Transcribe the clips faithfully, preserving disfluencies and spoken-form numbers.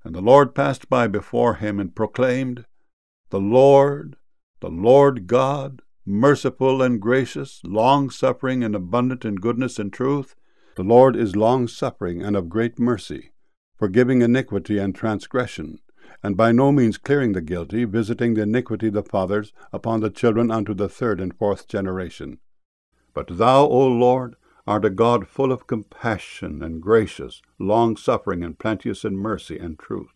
And the Lord passed by before him and proclaimed, The Lord, the Lord God, merciful and gracious, long-suffering and abundant in goodness and truth. The Lord is long-suffering and of great mercy, forgiving iniquity and transgression, and by no means clearing the guilty, visiting the iniquity of the fathers upon the children unto the third and fourth generation. But thou, O Lord, art a God full of compassion and gracious, long-suffering and plenteous in mercy and truth.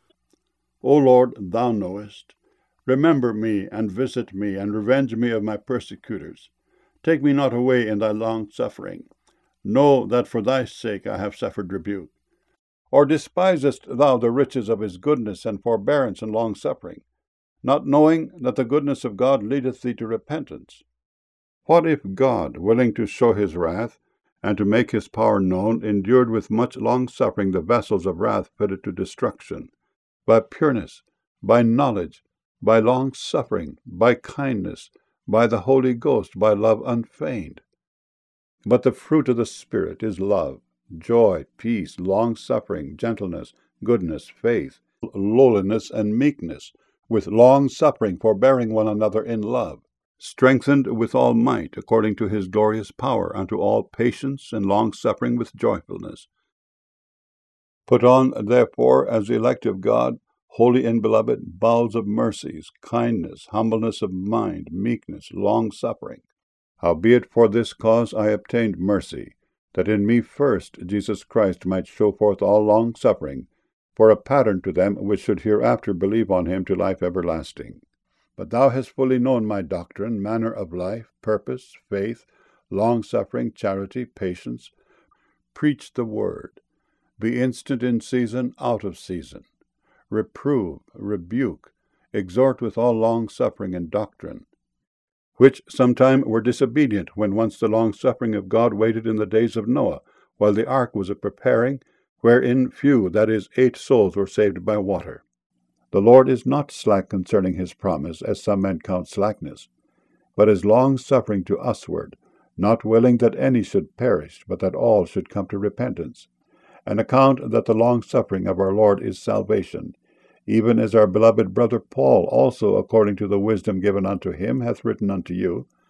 O Lord, thou knowest. Remember me, and visit me, and revenge me of my persecutors. Take me not away in thy long-suffering. Know that for thy sake I have suffered rebuke. Or despisest thou the riches of his goodness and forbearance and long-suffering, not knowing that the goodness of God leadeth thee to repentance? What if God, willing to show his wrath, and to make his power known, endured with much long-suffering the vessels of wrath fitted to destruction, by pureness, by knowledge, by long-suffering, by kindness, by the Holy Ghost, by love unfeigned? But the fruit of the Spirit is love, joy, peace, long-suffering, gentleness, goodness, faith, lowliness, and meekness, with long-suffering, forbearing one another in love, strengthened with all might, according to his glorious power, unto all patience and long-suffering with joyfulness. Put on, therefore, as the elect of God, holy and beloved, bowels of mercies, kindness, humbleness of mind, meekness, long-suffering. Howbeit for this cause I obtained mercy, that in me first Jesus Christ might show forth all long-suffering, for a pattern to them which should hereafter believe on him to life everlasting. But thou hast fully known my doctrine, manner of life, purpose, faith, long-suffering, charity, patience. Preach the word. Be instant in season, out of season. Reprove, rebuke, exhort with all long-suffering and doctrine, which sometime were disobedient, when once the long-suffering of God waited in the days of Noah, while the ark was a preparing, wherein few, that is, eight souls, were saved by water. The Lord is not slack concerning his promise, as some men count slackness, but is long-suffering to usward, not willing that any should perish, but that all should come to repentance. And account that the long-suffering of our Lord is salvation, even as our beloved brother Paul also, according to the wisdom given unto him, hath written unto you,